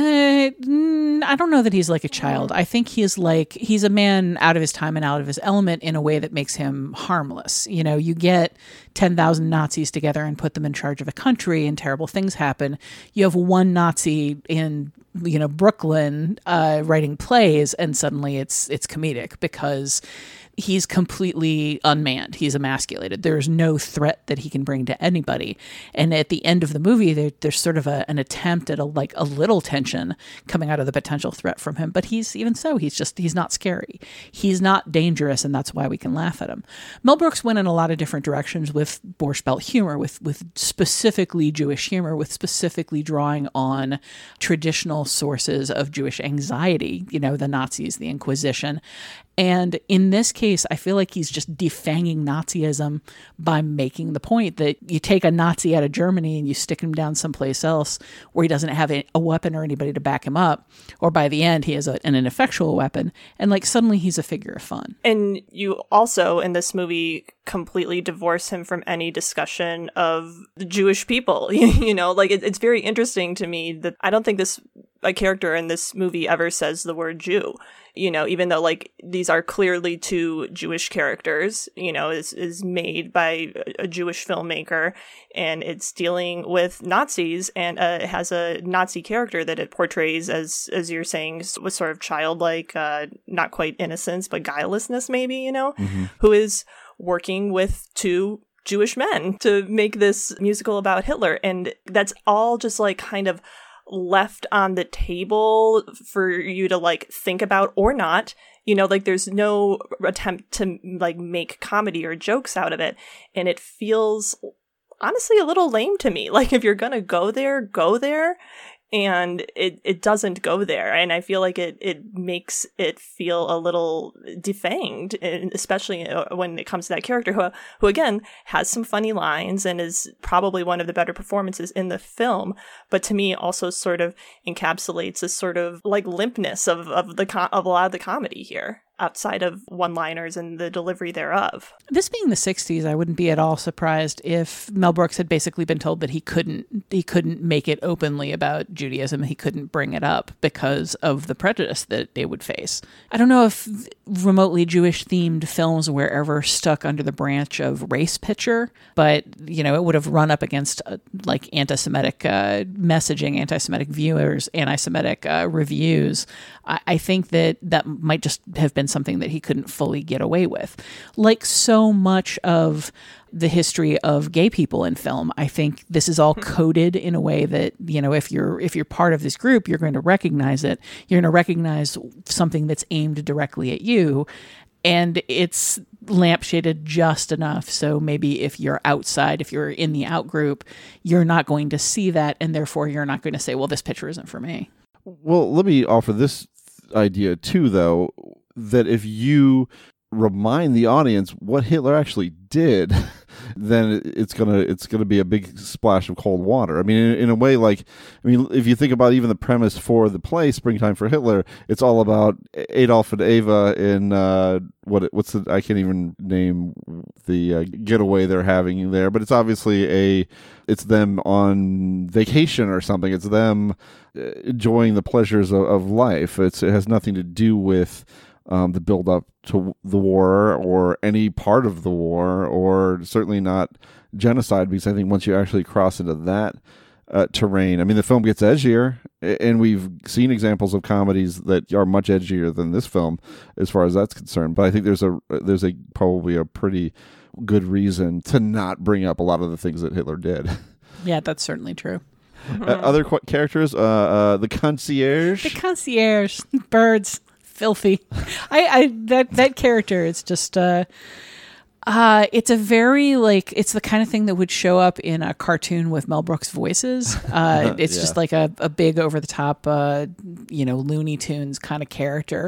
mm, I don't know that he's like a child. I think he's like, he's a man out of his time and out of his element in a way that makes him harmless. You know, you get ten thousand Nazis together and put them in charge of a country and terrible things happen. You have one Nazi in, you know, Brooklyn uh, writing plays, and suddenly it's it's comedic because he's completely unmanned. He's emasculated. There's no threat that he can bring to anybody. And at the end of the movie, there, there's sort of a, an attempt at a like a little tension coming out of the potential threat from him. But he's even so, he's just he's not scary. He's not dangerous, and that's why we can laugh at him. Mel Brooks went in a lot of different directions with Borscht Belt humor, with with specifically Jewish humor, with specifically drawing on traditional sources of Jewish anxiety. You know, the Nazis, the Inquisition. And in this case, I feel like he's just defanging Nazism by making the point that you take a Nazi out of Germany and you stick him down someplace else where he doesn't have a, a weapon or anybody to back him up, or by the end he has a, an ineffectual weapon, and like suddenly he's a figure of fun. And you also, in this movie, completely divorce him from any discussion of the Jewish people. You know, like it, it's very interesting to me that I don't think this a character in this movie ever says the word Jew. You know, even though like these are clearly two Jewish characters, you know, is is made by a Jewish filmmaker, and it's dealing with Nazis, and uh, it has a Nazi character that it portrays as, as you're saying, with sort of childlike, uh, not quite innocence, but guilelessness, maybe, you know, Mm-hmm. who is working with two Jewish men to make this musical about Hitler. And that's all just like kind of left on the table for you to like think about or not. You know, like there's no attempt to like make comedy or jokes out of it. And it feels honestly a little lame to me. Like if you're gonna go there, go there. And it, it doesn't go there. And I feel like it, it makes it feel a little defanged, especially when it comes to that character who, who again, has some funny lines and is probably one of the better performances in the film. But to me, also sort of encapsulates a sort of like limpness of, of, the com- of a lot of the comedy here, outside of one-liners and the delivery thereof. This being the sixties, I wouldn't be at all surprised if Mel Brooks had basically been told that he couldn't he couldn't make it openly about Judaism. He couldn't bring it up because of the prejudice that they would face. I don't know if remotely Jewish-themed films were ever stuck under the branch of race picture, but you know, it would have run up against uh, like anti-Semitic uh, messaging, anti-Semitic viewers, anti-Semitic uh, reviews. I-, I think that that might just have been something that he couldn't fully get away with. Like so much of the history of gay people in film, I think this is all coded in a way that, you know, if you're if you're part of this group, you're going to recognize it. You're going to recognize something that's aimed directly at you. And it's lampshaded just enough. So maybe if you're outside, if you're in the out group, you're not going to see that. And therefore, you're not going to say, well, this picture isn't for me. Well, let me offer this idea too, though, that if you remind the audience what Hitler actually did, then it's gonna it's gonna be a big splash of cold water. I mean, in, in a way, like, I mean, if you think about even the premise for the play Springtime for Hitler, it's all about Adolf and Eva in uh, what what's the I can't even name the uh, getaway they're having there, but it's obviously a it's them on vacation or something. It's them enjoying the pleasures of, of life. It's it has nothing to do with Um, the build up to the war or any part of the war, or certainly not genocide, because I think once you actually cross into that uh, terrain, I mean, the film gets edgier, and we've seen examples of comedies that are much edgier than this film as far as that's concerned. But I think there's a there's a probably a pretty good reason to not bring up a lot of the things that Hitler did. Yeah, that's certainly true. uh, other qu- characters, uh, uh, the concierge. The concierge, birds. Filthy. I, I that that character, it's just uh uh it's a very like it's the kind of thing that would show up in a cartoon with Mel Brooks voices. Uh it's Yeah. just like a, a big over the top uh you know, Looney Tunes kind of character.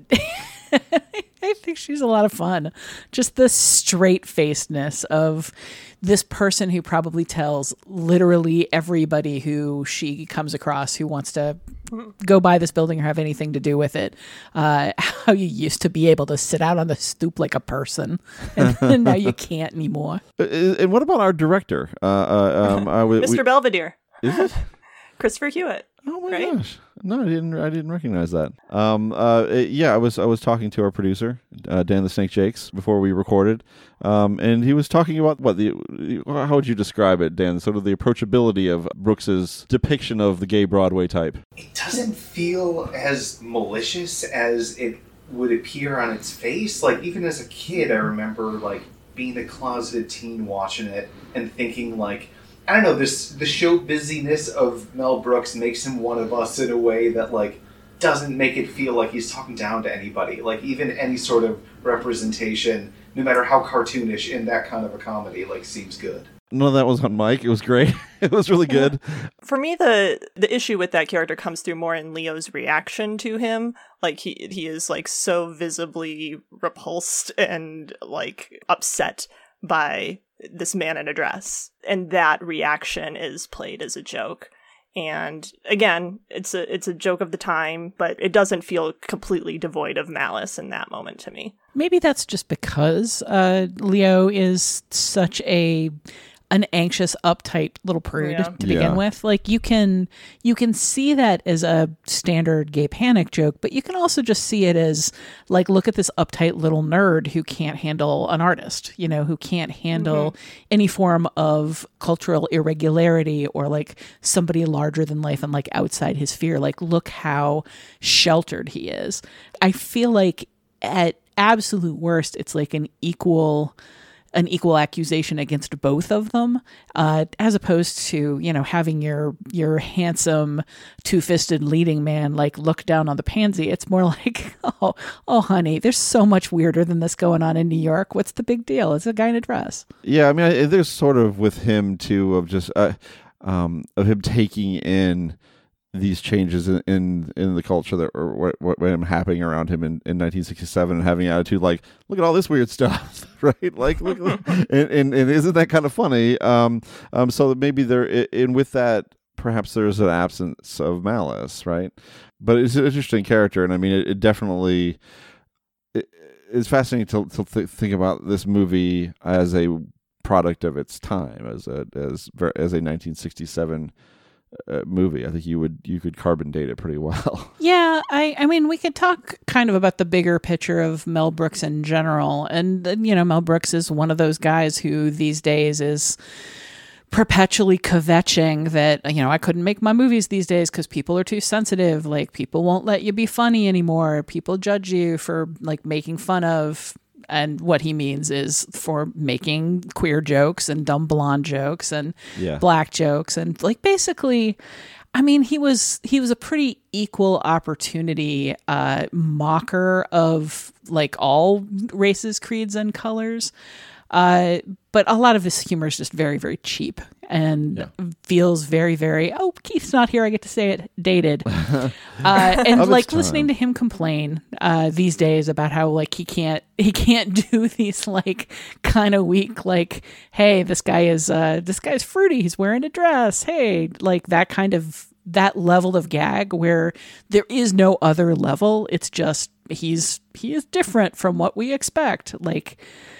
I think she's a lot of fun. Just the straight-facedness of this person who probably tells literally everybody who she comes across who wants to go by this building or have anything to do with it, uh, how you used to be able to sit out on the stoop like a person, and now you can't anymore. And what about our director? Uh, uh, um, I, we, Mister we, Belvedere. Is it? Christopher Hewitt. Oh my right? gosh! No, I didn't. I didn't recognize that. Um. Uh. it- yeah, I was. I was talking to our producer, uh, Dan the Snake Jakes, before we recorded. Um. And he was talking about what the. How would you describe it, Dan? Sort of the approachability of Brooks's depiction of the gay Broadway type. It doesn't feel as malicious as it would appear on its face. Like, even as a kid, I remember like being a closeted teen watching it and thinking like, I don't know, this the show busyness of Mel Brooks makes him one of us in a way that like doesn't make it feel like he's talking down to anybody. Like, even any sort of representation, no matter how cartoonish, in that kind of a comedy, like, seems good. None of that was on mic. It was great. It was really good. For me, the the issue with that character comes through more in Leo's reaction to him. Like, he he is like so visibly repulsed and like upset by this man in a dress, and that reaction is played as a joke. And again, it's a it's a joke of the time, but it doesn't feel completely devoid of malice in that moment to me. Maybe that's just because uh, Leo is such a an anxious, uptight little prude Yeah. to begin Yeah. with. Like, you can you can see that as a standard gay panic joke, but you can also just see it as like, look at this uptight little nerd who can't handle an artist, you know, who can't handle Mm-hmm. any form of cultural irregularity or like somebody larger than life and like outside his sphere. Like, look how sheltered he is. I feel like at absolute worst, it's like an equal an equal accusation against both of them, uh, as opposed to, you know, having your your handsome two-fisted leading man like look down on the pansy. It's more like, oh, oh, honey, there's so much weirder than this going on in New York. What's the big deal? It's a guy in a dress. Yeah, I mean, I, there's sort of with him too of just uh, um, of him taking in these changes in, in, in the culture that were what, what, what happening around him in, in nineteen sixty-seven, and having an attitude like, look at all this weird stuff, right? Like, look, look and, and, and isn't that kind of funny? Um, um, so maybe there, and with that, perhaps there's an absence of malice, right? But it's an interesting character, and I mean, it, it definitely it, it's fascinating to, to th- think about this movie as a product of its time, as a as as a nineteen sixty-seven uh, movie. I think you would you could carbon date it pretty well. Yeah, I I mean, we could talk kind of about the bigger picture of Mel Brooks in general, and you know, Mel Brooks is one of those guys who these days is perpetually kvetching that, you know, I couldn't make my movies these days because people are too sensitive. Like, people won't let you be funny anymore. People judge you for like making fun of, and what he means is for making queer jokes and dumb blonde jokes and yeah. black jokes. And like, basically, I mean, he was, he was a pretty equal opportunity uh, mocker of like all races, creeds, and colors. Uh, but a lot of his humor is just very, very cheap and yeah. feels very, very, oh, Keith's not here, I get to say it, dated. uh, and like listening to him complain uh, these days about how like he can't, he can't do these like kind of weak, like, hey, this guy is, uh, this guy's fruity, he's wearing a dress. Hey, like that kind of, that level of gag where there is no other level. It's just, he's, he is different from what we expect. Like,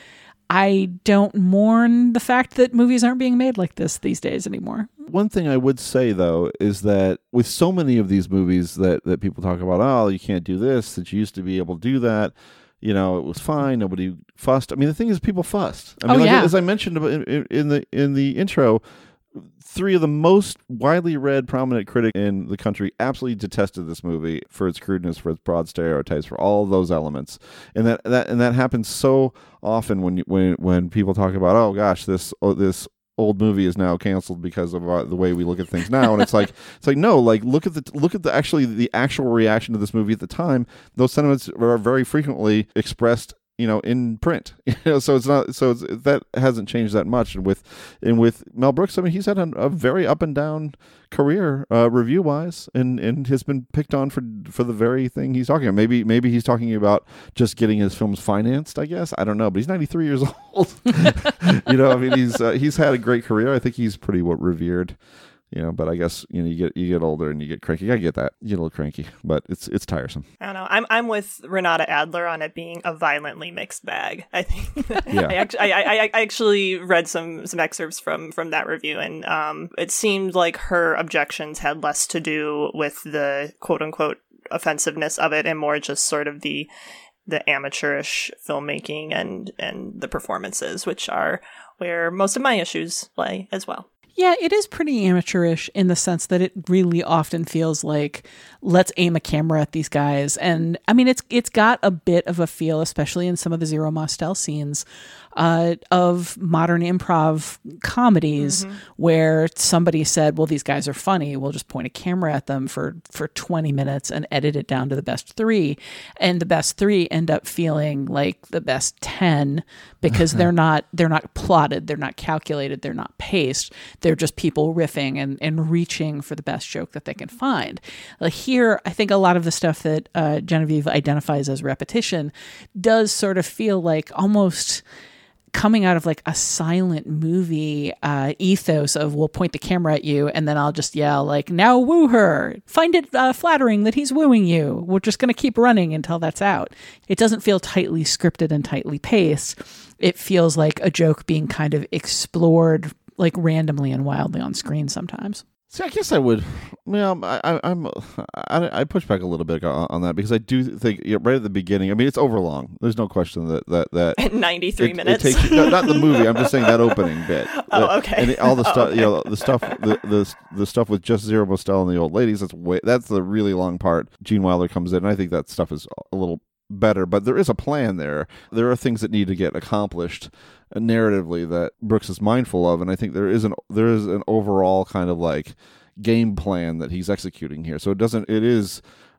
I don't mourn the fact that movies aren't being made like this these days anymore. One thing I would say, though, is that with so many of these movies that, that people talk about, oh, you can't do this, that you used to be able to do that, you know, it was fine, nobody fussed. I mean, the thing is, people fussed. I mean, oh, like, yeah. as I mentioned in, in the in the intro, three of the most widely read prominent critics in the country absolutely detested this movie for its crudeness, for its broad stereotypes, for all of those elements. And that, that and that happens so often when you, when when people talk about, oh gosh, this oh, this old movie is now canceled because of uh, the way we look at things now. And it's like it's like no, like look at the look at the actually the actual reaction to this movie at the time. Those sentiments are very frequently expressed, you know, in print, you know, so it's not, so it's, that hasn't changed that much. And with, and with Mel Brooks, I mean, he's had a, a very up and down career, uh, review wise, and, and has been picked on for, for the very thing he's talking about. Maybe, maybe he's talking about just getting his films financed, I guess. I don't know, but he's ninety-three years old. You know, I mean, he's, uh, he's had a great career. I think he's pretty what revered. You know, but I guess, you know, you get you get older and you get cranky. I get that. You get a little cranky, but it's it's tiresome. I don't know. I'm I'm with Renata Adler on it being a violently mixed bag. I think. Yeah. I, actually, I, I I actually read some some excerpts from from that review, and um, it seemed like her objections had less to do with the quote unquote offensiveness of it, and more just sort of the the amateurish filmmaking and and the performances, which are where most of my issues lay as well. Yeah, it is pretty amateurish in the sense that it really often feels like, let's aim a camera at these guys. And I mean, it's it's got a bit of a feel, especially in some of the Zero Mostel scenes, uh, of modern improv comedies, mm-hmm. where somebody said, well, these guys are funny. We'll just point a camera at them for, for twenty minutes and edit it down to the best three. And the best three end up feeling like the best ten because they're not they're not plotted, they're not calculated, they're not paced. They're just people riffing and, and reaching for the best joke that they can find. Like here, I think a lot of the stuff that uh, Genevieve identifies as repetition does sort of feel like almost coming out of like a silent movie uh, ethos of we'll point the camera at you and then I'll just yell like, now woo her. Find it uh, flattering that he's wooing you. We're just going to keep running until that's out. It doesn't feel tightly scripted and tightly paced. It feels like a joke being kind of explored like randomly and wildly on screen sometimes. See, I guess I would. Well, I, I, I'm. I, I push back a little bit on, on that because I do think, you know, right at the beginning. I mean, it's overlong. There's no question that that that ninety-three it, minutes. It takes not, not the movie. I'm just saying that opening bit. Oh, okay. And all the oh, stuff, okay. you know, the stuff, the, the the stuff with just Zero Mostel and the old ladies. That's way. That's the really long part. Gene Wilder comes in, and I think that stuff is a little better. But there is a plan there. There are things that need to get accomplished narratively that Brooks is mindful of, and I think there is an there is an overall kind of like game plan that he's executing here. So it doesn't it is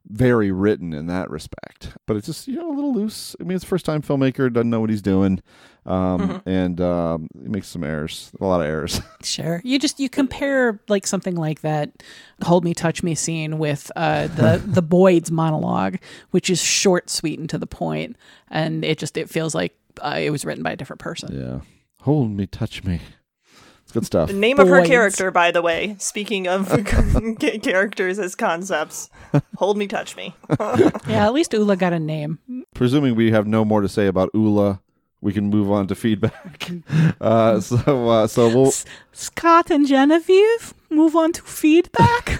very written in that respect. But it's just, you know, a little loose. I mean, it's a first-time filmmaker, doesn't know what he's doing, um, mm-hmm. and um, he makes some errors, a lot of errors. Sure. You just, you compare like something like that Hold Me, Touch Me scene with uh, the, the Boyd's monologue, which is short, sweet, and to the point, and it just, it feels like uh, it was written by a different person. Yeah. Hold me, touch me. It's good stuff. The name Boys. Of her character, by the way, speaking of characters as concepts, Hold Me, Touch Me. Yeah, at least Ula got a name. Presuming we have no more to say about Ula, we can move on to feedback. Uh, so, uh, so we'll S- Scott and Genevieve move on to feedback.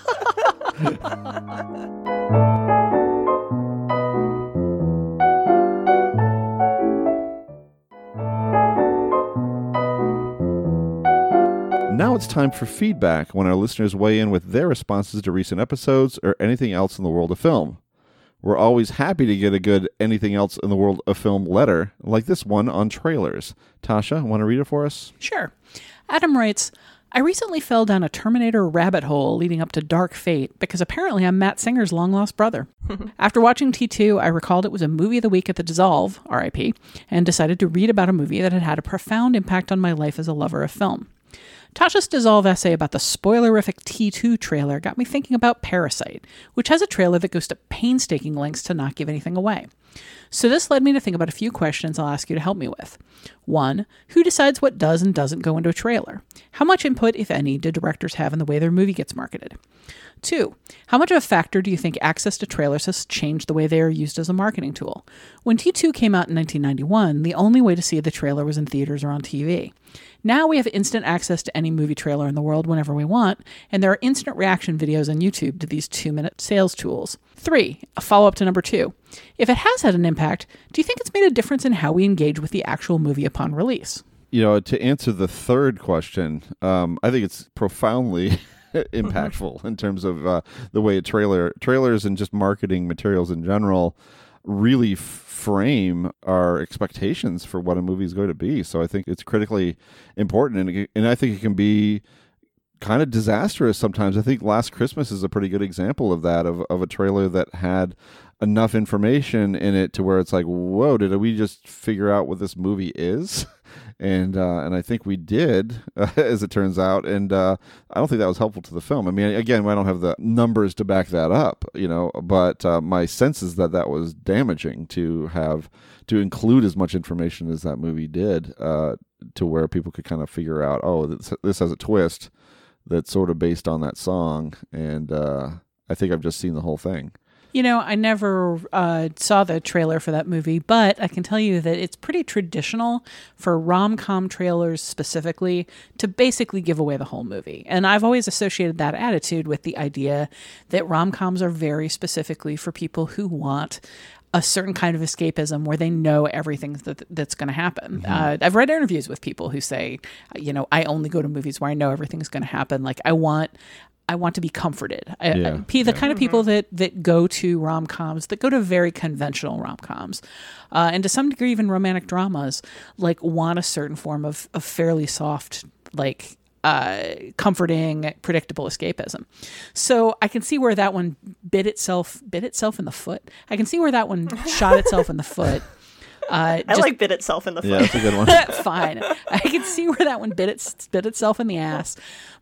Now it's time for feedback, when our listeners weigh in with their responses to recent episodes or anything else in the world of film. We're always happy to get a good anything else in the world of film letter, like this one on trailers. Tasha, want to read it for us? Sure. Adam writes, I recently fell down a Terminator rabbit hole leading up to Dark Fate because apparently I'm Matt Singer's long-lost brother. After watching T two, I recalled it was a movie of the week at the Dissolve, R I P, and decided to read about a movie that had had a profound impact on my life as a lover of film. Tasha's Dissolve essay about the spoilerific T two trailer got me thinking about Parasite, which has a trailer that goes to painstaking lengths to not give anything away. So this led me to think about a few questions I'll ask you to help me with. One, who decides what does and doesn't go into a trailer? How much input, if any, do directors have in the way their movie gets marketed? Two, how much of a factor do you think access to trailers has changed the way they are used as a marketing tool? When T two came out in nineteen ninety-one, the only way to see the trailer was in theaters or on T V. Now we have instant access to any movie trailer in the world whenever we want, and there are instant reaction videos on YouTube to these two-minute sales tools. Three, a follow-up to number two. If it has had an impact, do you think it's made a difference in how we engage with the actual movie upon release? You know, to answer the third question, um, I think it's profoundly impactful in terms of uh, the way a trailer, trailers and just marketing materials in general really f- frame our expectations for what a movie is going to be. So I think it's critically important, and, and I think it can be kind of disastrous sometimes. I think Last Christmas is a pretty good example of that, of, of a trailer that had enough information in it to where it's like, whoa, did we just figure out what this movie is? And uh, and I think we did, uh, as it turns out. And uh, I don't think that was helpful to the film. I mean, again, I don't have the numbers to back that up, you know. But uh, my sense is that that was damaging to have to include as much information as that movie did, uh, to where people could kind of figure out, oh, this, this has a twist that's sort of based on that song. And uh, I think I've just seen the whole thing. You know, I never uh, saw the trailer for that movie, but I can tell you that it's pretty traditional for rom-com trailers specifically to basically give away the whole movie. And I've always associated that attitude with the idea that rom-coms are very specifically for people who want a certain kind of escapism where they know everything that, that's going to happen. Mm-hmm. Uh, I've read interviews with people who say, you know, I only go to movies where I know everything's going to happen. Like, I want... I want to be comforted. I, yeah, I, the yeah. kind of people that, that go to rom-coms, that go to very conventional rom-coms, uh, and to some degree even romantic dramas, like want a certain form of, of fairly soft, like uh, comforting, predictable escapism. So I can see where that one bit itself, bit itself in the foot. I can see where that one shot itself in the foot. Uh, I like bit itself in the foot. Yeah, that's a good one. Fine. I can see where that one bit, it, bit itself in the ass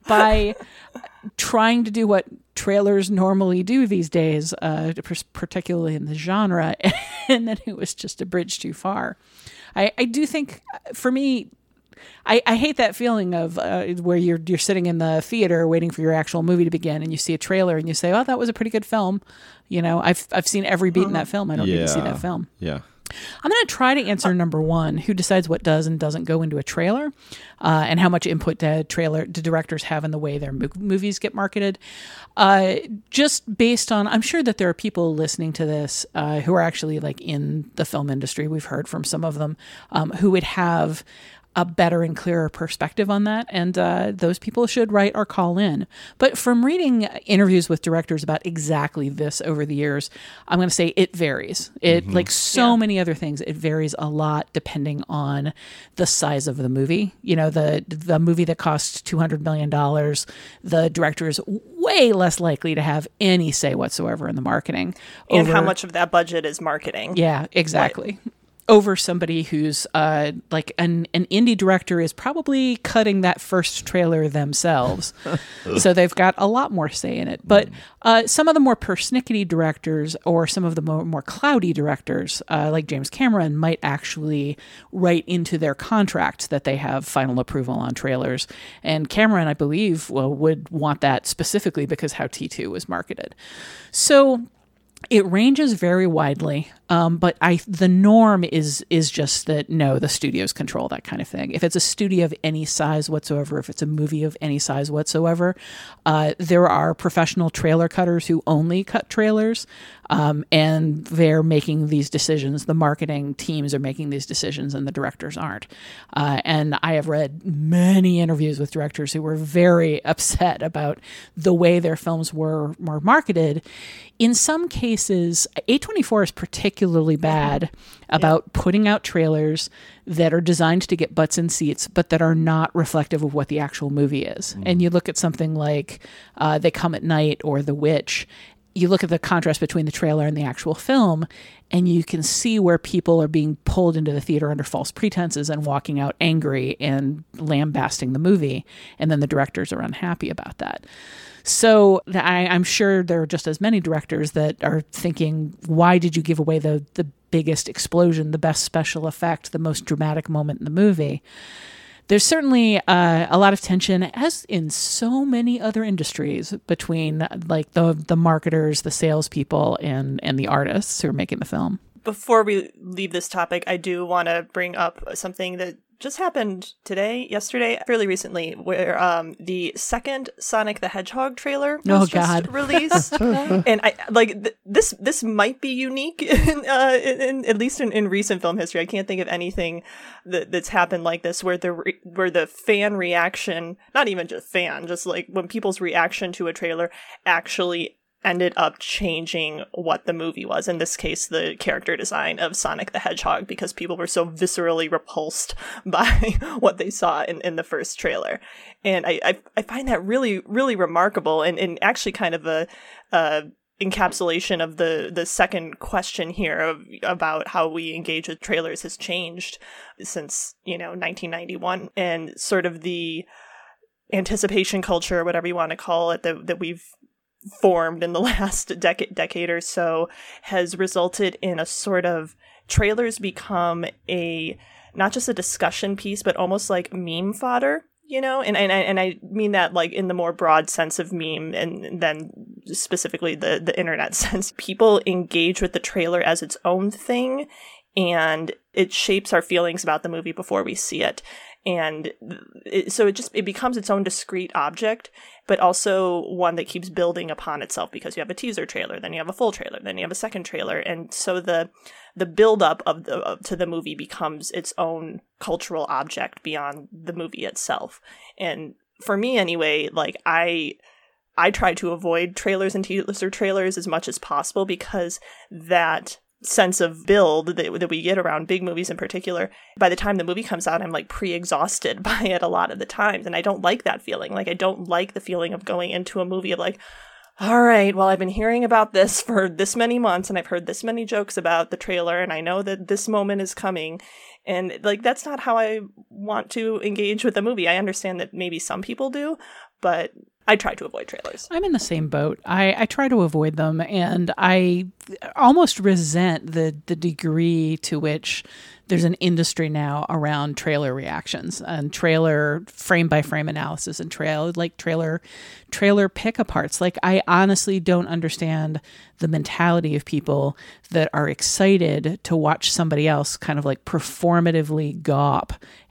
by trying to do what trailers normally do these days, uh, particularly in the genre, and then it was just a bridge too far. I, I do think, for me, I, I hate that feeling of uh, where you're you're sitting in the theater waiting for your actual movie to begin, and you see a trailer and you say, "Oh, that was a pretty good film." You know, I've I've seen every beat in that film. I don't yeah. need to see that film. Yeah. I'm going to try to answer number one, who decides what does and doesn't go into a trailer, uh, and how much input do trailer do directors have in the way their mo- movies get marketed. Uh, just based on, I'm sure that there are people listening to this uh, who are actually like in the film industry. We've heard from some of them um, who would have a better and clearer perspective on that. And uh, those people should write or call in. But from reading interviews with directors about exactly this over the years, I'm going to say it varies. It mm-hmm. like so yeah. many other things, it varies a lot depending on the size of the movie. You know, the the movie that costs two hundred million dollars, the director is way less likely to have any say whatsoever in the marketing. And over, how much of that budget is marketing. Yeah, exactly. Right. Over somebody who's uh, like an, an indie director is probably cutting that first trailer themselves. So they've got a lot more say in it. But uh, some of the more persnickety directors or some of the more, more cloudy directors, uh, like James Cameron, might actually write into their contract that they have final approval on trailers. And Cameron, I believe, well, would want that specifically because how T two was marketed. So it ranges very widely, um, but I the norm is is just that, no, the studios control that kind of thing. If it's a studio of any size whatsoever, if it's a movie of any size whatsoever, uh, there are professional trailer cutters who only cut trailers, um, and they're making these decisions. The marketing teams are making these decisions, and the directors aren't. Uh, and I have read many interviews with directors who were very upset about the way their films were, were marketed. In some cases, A twenty-four is particularly bad about yeah. putting out trailers that are designed to get butts in seats, but that are not reflective of what the actual movie is. Mm. And you look at something like uh, They Come at Night or The Witch, you look at the contrast between the trailer and the actual film, and you can see where people are being pulled into the theater under false pretenses and walking out angry and lambasting the movie, and then the directors are unhappy about that. So I, I'm sure there are just as many directors that are thinking, why did you give away the, the biggest explosion, the best special effect, the most dramatic moment in the movie? There's certainly uh, a lot of tension, as in so many other industries, between like the the marketers, the salespeople, and and the artists who are making the film. Before we leave this topic, I do want to bring up something that just happened today, yesterday, fairly recently, where um, the second Sonic the Hedgehog trailer was oh, just God. released. And I like th- this. This might be unique, in, uh, in, in, at least in, in recent film history. I can't think of anything that, that's happened like this, where the re- where the fan reaction, not even just fan, just like when people's reaction to a trailer actually ended up changing what the movie was. In this case, the character design of Sonic the Hedgehog, because people were so viscerally repulsed by what they saw in, in the first trailer. And I, I I find that really, really remarkable, and, and actually kind of a, a encapsulation of the, the second question here of, about how we engage with trailers has changed since, you know, nineteen ninety-one, and sort of the anticipation culture, whatever you want to call it, that, that we've formed in the last decade decade or so has resulted in a sort of trailers become a not just a discussion piece, but almost like meme fodder, you know, and and I, and I mean that like in the more broad sense of meme, and then specifically the the internet sense. People engage with the trailer as its own thing, and it shapes our feelings about the movie before we see it. And it, so it just it becomes its own discrete object, but also one that keeps building upon itself, because you have a teaser trailer, then you have a full trailer, then you have a second trailer, and so the the buildup of the of, to the movie becomes its own cultural object beyond the movie itself. And for me, anyway, like I I try to avoid trailers and teaser trailers as much as possible, because that sense of build that, that we get around big movies in particular, by the time the movie comes out, I'm like pre-exhausted by it a lot of the times, and I don't like that feeling. Like I don't like the feeling of going into a movie of like, all right, well, I've been hearing about this for this many months, and I've heard this many jokes about the trailer, and I know that this moment is coming, and like that's not how I want to engage with a movie. I understand that maybe some people do, but I try to avoid trailers. I'm in the same boat. I, I try to avoid them, and I almost resent the the degree to which there's an industry now around trailer reactions and trailer frame by frame analysis and trail like trailer trailer pick aparts. Like I honestly don't understand the mentality of people that are excited to watch somebody else kind of like performatively gawp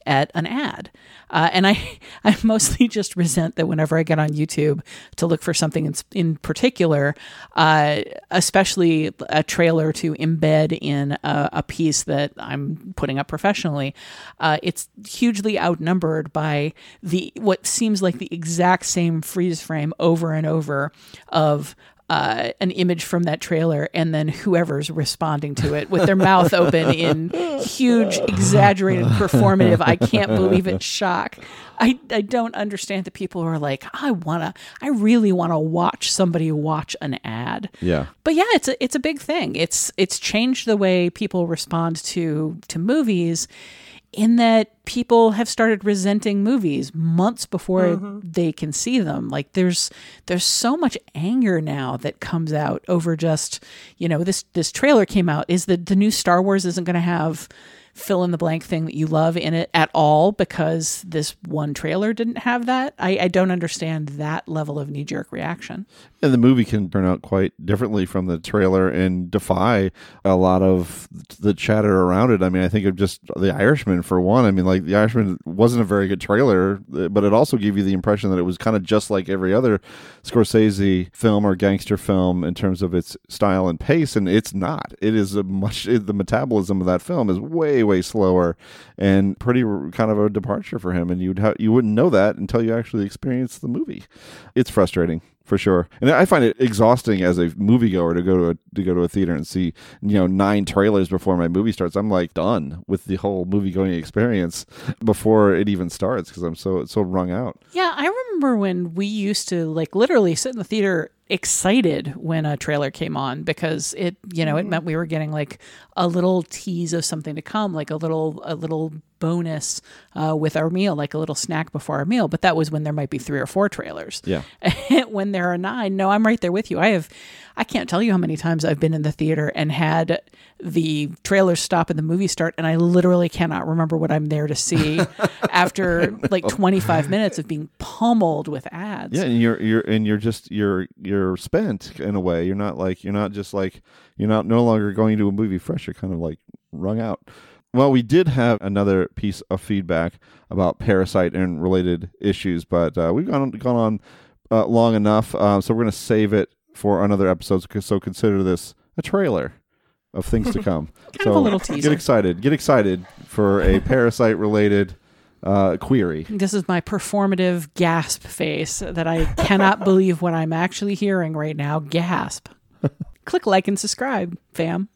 at an ad. Uh, and I, I mostly just resent that whenever I get on YouTube to look for something in, in particular, uh, especially a trailer to embed in a, a piece that I'm putting up professionally, uh, it's hugely outnumbered by the what seems like the exact same freeze frame over and over of Uh, an image from that trailer, and then whoever's responding to it with their mouth open in huge, exaggerated, performative, I can't believe it shock. I, I don't understand the people who are like, I wanna, I really want to watch somebody watch an ad. Yeah. But yeah, it's a, it's a big thing. It's, it's changed the way people respond to, to movies, in that people have started resenting movies months before mm-hmm. they can see them. Like there's there's so much anger now that comes out over just, you know, this this trailer came out. Is that the new Star Wars isn't going to have fill in the blank thing that you love in it at all because this one trailer didn't have that? I, I don't understand that level of knee-jerk reaction. And the movie can turn out quite differently from the trailer and defy a lot of the chatter around it. I mean, I think of just The Irishman for one. I mean, like The Irishman wasn't a very good trailer, but it also gave you the impression that it was kind of just like every other Scorsese film or gangster film in terms of its style and pace, and it's not. It is a much, it, the metabolism of that film is way, way slower and pretty kind of a departure for him, and you'd ha- you wouldn't know that until you actually experience the movie. It's frustrating. For sure. And I find it exhausting as a moviegoer to go to a, to go to a theater and see, you know, nine trailers before my movie starts. I'm like done with the whole movie going experience before it even starts because I'm so so wrung out. Yeah, I remember when we used to like literally sit in the theater excited when a trailer came on because it, you know, it meant we were getting like a little tease of something to come, like a little a little bonus uh, with our meal, like a little snack before our meal. But that was when there might be three or four trailers. Yeah. When there are nine, no, I'm right there with you. I have, I can't tell you how many times I've been in the theater and had the trailers stop and the movie start, and I literally cannot remember what I'm there to see after like twenty-five minutes of being pummeled with ads. Yeah, and you're you're and you're just you're you're spent in a way. You're not like you're not just like you're not no longer going to a movie fresh. You're kind of like wrung out. Well, we did have another piece of feedback about Parasite and related issues, but uh, we've gone gone on uh, long enough, uh, so we're going to save it for another episode. So consider this a trailer of things to come. kind so of a little teaser. Get excited. Get excited for a Parasite-related uh, query. This is my performative gasp face that I cannot believe what I'm actually hearing right now. Gasp. Click like and subscribe, fam.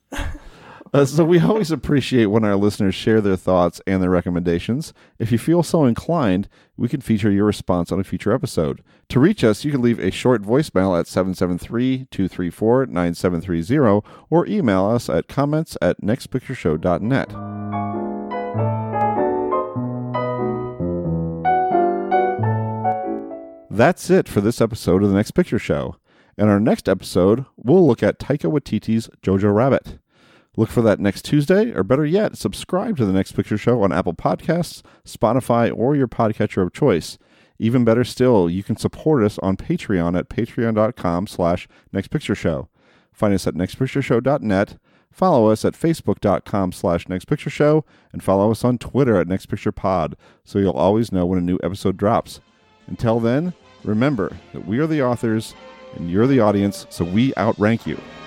Uh, so we always appreciate when our listeners share their thoughts and their recommendations. If you feel so inclined, we can feature your response on a future episode. To reach us, you can leave a short voicemail at seven seven three, two three four, nine seven three zero or email us at comments at next picture show dot net. That's it for this episode of The Next Picture Show. In our next episode, we'll look at Taika Waititi's Jojo Rabbit. Look for that next Tuesday, or better yet, subscribe to The Next Picture Show on Apple Podcasts, Spotify, or your podcatcher of choice. Even better still, you can support us on Patreon at patreon.com slash nextpictureshow. Find us at next picture show dot net, follow us at facebook.com slash nextpictureshow, and follow us on Twitter at nextpicturepod, so you'll always know when a new episode drops. Until then, remember that we are the authors, and you're the audience, so we outrank you.